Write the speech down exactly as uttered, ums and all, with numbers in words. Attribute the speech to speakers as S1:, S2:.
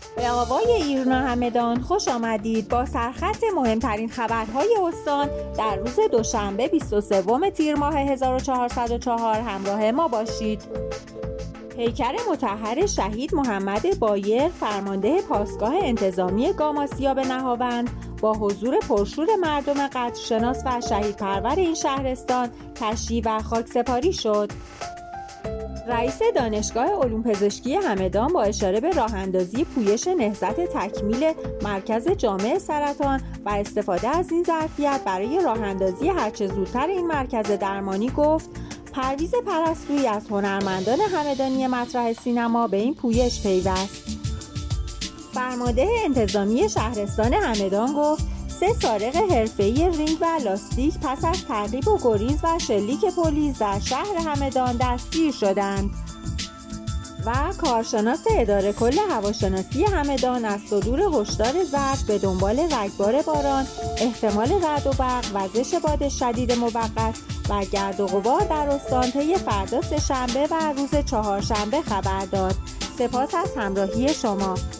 S1: به آوای ایرنا همدان خوش آمدید. با سرخط مهمترین خبرهای استان در روز دوشنبه بیست و سوم تیر ماه هزار و چهارصد و چهار همراه ما باشید. پیکر مطهر شهید محمد بایر فرمانده پاسگاه انتظامی گاماسیا نهاوند با حضور پرشور مردم قدرشناس و شهید پرور این شهرستان تشییع و خاکسپاری شد. رئیس دانشگاه علوم پزشکی همدان با اشاره به راه اندازی پویش نهضت تکمیل مرکز جامع سرطان و استفاده از این ظرفیت برای راه اندازی هرچه زودتر این مرکز درمانی گفت: پرویز پرستویی از هنرمندان همدانی مطرح سینما به این پویش پیوست. فرمانده انتظامی شهرستان همدان گفت سه سارق حرفه‌ای رینگ و لاستیک پس از تعقیب و گریز و شلیک پلیس در شهر همدان دستگیر شدند. و کارشناس اداره کل هواشناسی همدان از صدور هشدار زرد به دنبال رگبار باران، احتمال رعد و برق، وزش باد شدید موقت و گرد و غبار در استان طی فردا سه‌شنبه و روز چهارشنبه خبر داد. سپاس از همراهی شما.